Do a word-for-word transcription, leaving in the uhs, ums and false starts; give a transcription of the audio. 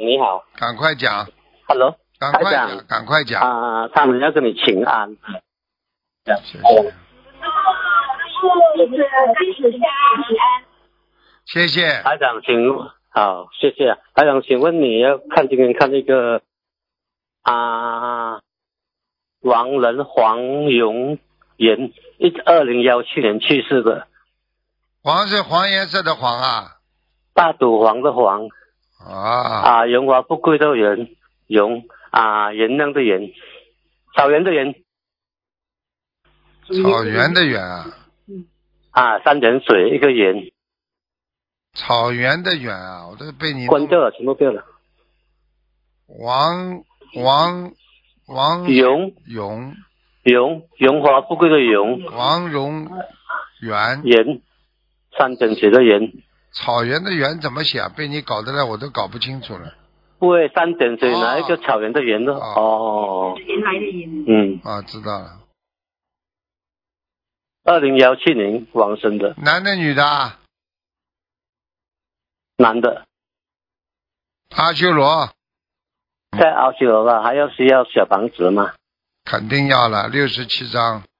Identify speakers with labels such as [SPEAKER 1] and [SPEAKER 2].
[SPEAKER 1] 你好。
[SPEAKER 2] 赶快讲。
[SPEAKER 1] Hello。
[SPEAKER 2] 赶快讲，赶快讲。
[SPEAKER 1] 啊、呃，他们要跟你请安。
[SPEAKER 2] 谢谢。谢谢。
[SPEAKER 1] 台长，请好，谢谢。台长，请问你要看今天看那个啊，王仁黄永元，一二零幺七年去世的。
[SPEAKER 2] 黄是黄颜色的黄啊。
[SPEAKER 1] 大赌黄的黄。
[SPEAKER 2] 啊。
[SPEAKER 1] 啊，荣华富贵的荣，荣啊，原谅的原，草原的原。
[SPEAKER 2] 草原的原啊。
[SPEAKER 1] 啊，三点水一个圆。
[SPEAKER 2] 草原的原啊，我都被你
[SPEAKER 1] 关掉了，全部掉了。
[SPEAKER 2] 王王王
[SPEAKER 1] 荣
[SPEAKER 2] 荣
[SPEAKER 1] 荣荣华富贵的荣。
[SPEAKER 2] 王荣元
[SPEAKER 1] 元，三点水的元。
[SPEAKER 2] 草原的原怎么写啊？被你搞得来我都搞不清楚了。
[SPEAKER 1] 不会三点水哪一个草原的原呢？哦。
[SPEAKER 3] 原来的原。
[SPEAKER 1] 嗯。
[SPEAKER 2] 啊，知道了。
[SPEAKER 1] 二零幺七年往生的。
[SPEAKER 2] 男的女的啊？
[SPEAKER 1] 男的。
[SPEAKER 2] 阿修罗。
[SPEAKER 1] 在阿修罗吧，还要需要小房子吗？
[SPEAKER 2] 肯定要了，六十七张。